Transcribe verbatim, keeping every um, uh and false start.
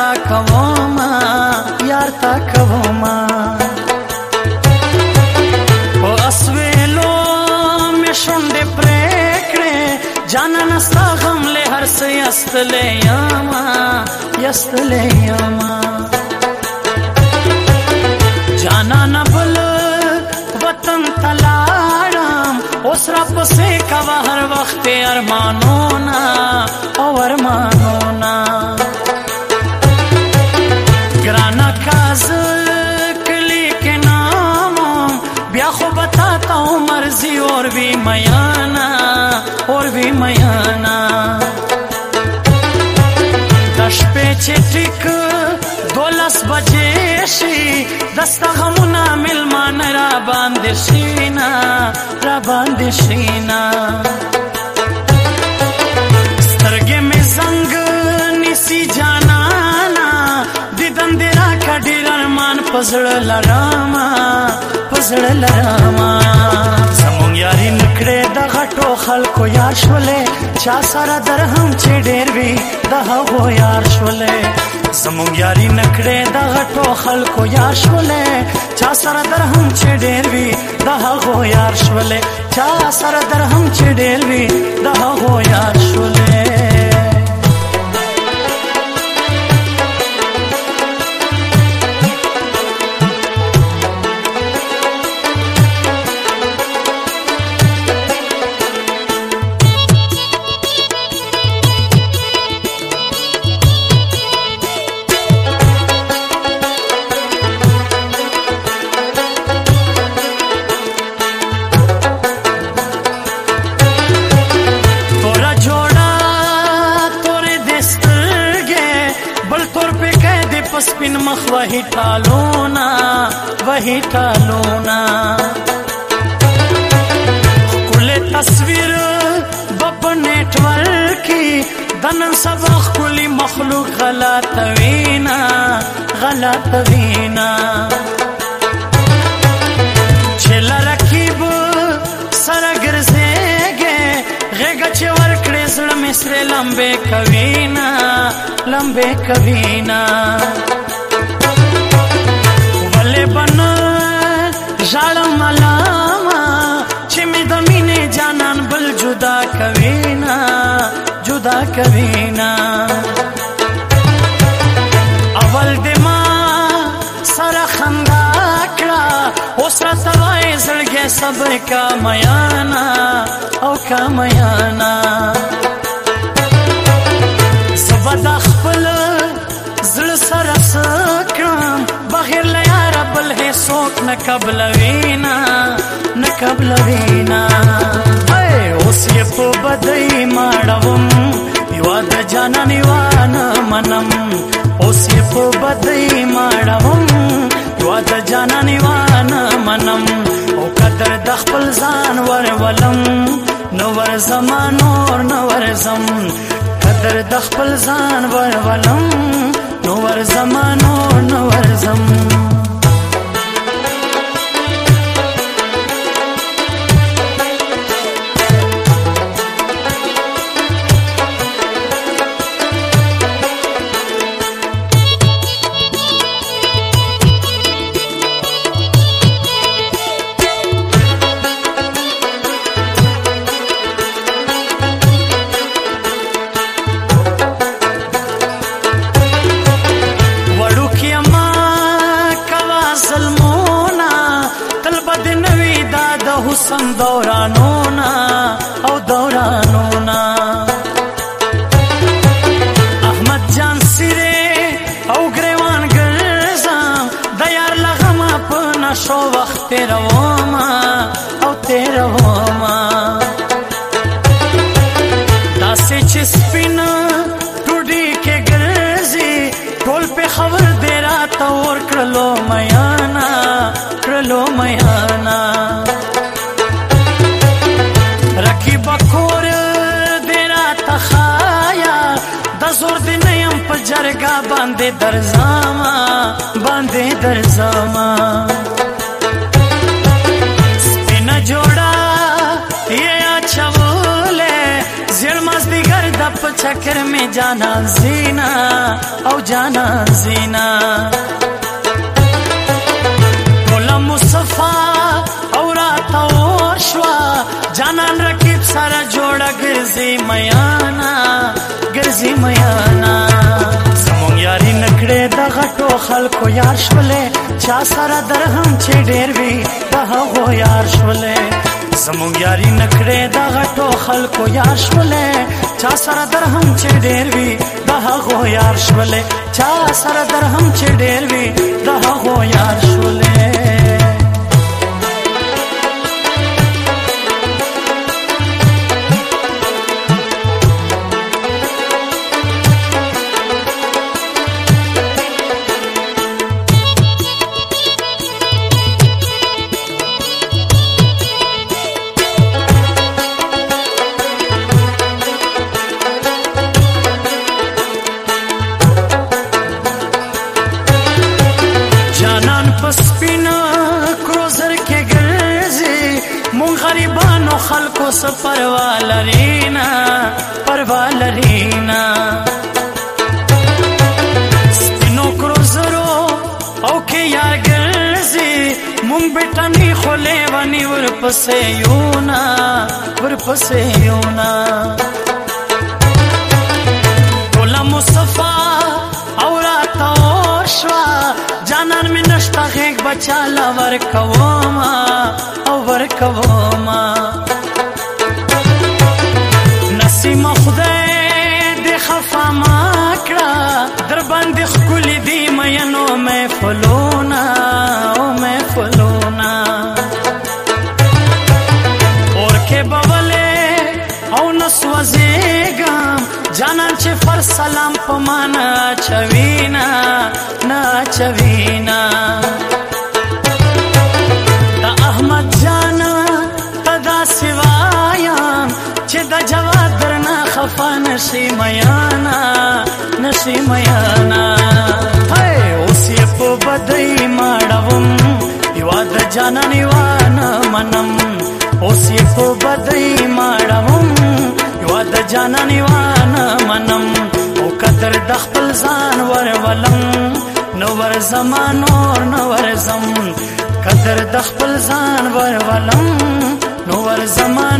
تا کوما یار تا کوما او اسویلو می شونډې پرې کړې جانان ستا غم له هر څه یستلې یما یستلې یما جانان بل وطن تلاړم اوس را پسې کوا هر وخت ارمانونا او ارمانونا گرانا کاز کلی کے نام بیا خو بتا تا مرضی اور بھی میانا اور بھی میانا دش پہ چٹک دولس بجے شی دستا غمونا ملمان را باند شینا را باند شینا سترگے میں زنگ نیسی جانانا دیدن دیرا کا ډیر ارمان پزړ لراما پزړ لراما زمون یاري نکړه د غټو خلکو یار شولې چا سره درهم چې ډیر وی د هغو یار شولې زمون یاري نکړه د غټو خلکو یار شولې چا سره درهم چې ډیر وی د هغو یار شولې چا سره درهم چې ډیر وی د هغو یار شولې سپین مخ وہی ٹالونا وہی ٹالونا کل تصویر بب نیٹ ورکی دنن سبخ کلی مخلوق غلط وینا غلط وینا چھل رکیب سرگر زیگے غیگا چھ ورکڑی زڑ مصر لمبے کوینا لمبے کوینا ولے بن ژړم ملاما چې مې د مینې جانان بل جدا کوینا جدا کوینا اول دې ما سره خندا کړه اوس راته وایې زړګی صبر کا میانا او کا میانا زه به د خپل زړه سره څه کړم بغیر له یاره بل هېڅوک نه قبلوینا نه قبلوینا اوس یې په بدۍ ماړوم یوه د جانان یوه نه منم اوس یې په بدۍ ماړوم یوه د جانان یوه نه منم او قدر د خپل ځان ورولم نو ورځما نور نه ورځم قدر د خپل ځان ورولم نو ورځما نور نه ورځم حسن دورانونا او دورانونا احمد جان سیره او گریوان گرزم دیار لغما پنا شو وقت تیروما او تیروما داسې چې سپین ټوډي کې ګرځي ټول په خبر دی راته ور کړلو میانا کړلو میانا رکی بکور دیرا تخایا د زور دی نیم په جرګه باندې درځما باندې درځما سپینا جوړا یا چوله زړ مز دی ګرد په چکر میں جانان زینا او جانان زینا مولا مصطفیٰ او راتا وشوا جانان رکیب سارا جوڑا گرزی میانا گرزی میانا زمون یاری نکڑے دا غٹو خلکو یار شولے چا سارا درہم چے ڈیر بھی دا ہو یار شولے زمون یاری نکڑے دا غٹو خلکو یار شولے چا سارا درہم چے ڈیر بھی دا ہو یار شولے چا سارا درہم چے ڈیر بھی دا ہو یار شولے پسپینا کروزر کے گرزی مون غریبانو خلقو سا پروالرینا پروالرینا سپینو کروزرو او کے یار گرزی مون بیٹانی خولے وانی ورپسے یونا ورپسے یونا مولا مصطفیٰ اوراتا وشوا جانان میں نشتا غیق بچالا ورکوما او ورکوما نسیم خدای دی خفا ماکڑا در بند خکولی دی مینو میں فلونا او میں فلونا اور کے بولے او نسوزیگام جانان چه فر سلام پمانا چوینا نا چوینا دا احمد جانا تا دا سوایام چه دا جواد درنا خفا نشی میانا نشی میانا اوسی پو بدئی ماڑوم یوا دا جانا نیوانا منم اوسی پو بدئی ماڑوم یوا دا جانا نیوانا منم او قدر دخپل زان ور ولم نور زمان اور نور زم قدر دخپل زان ور ولم نور زمان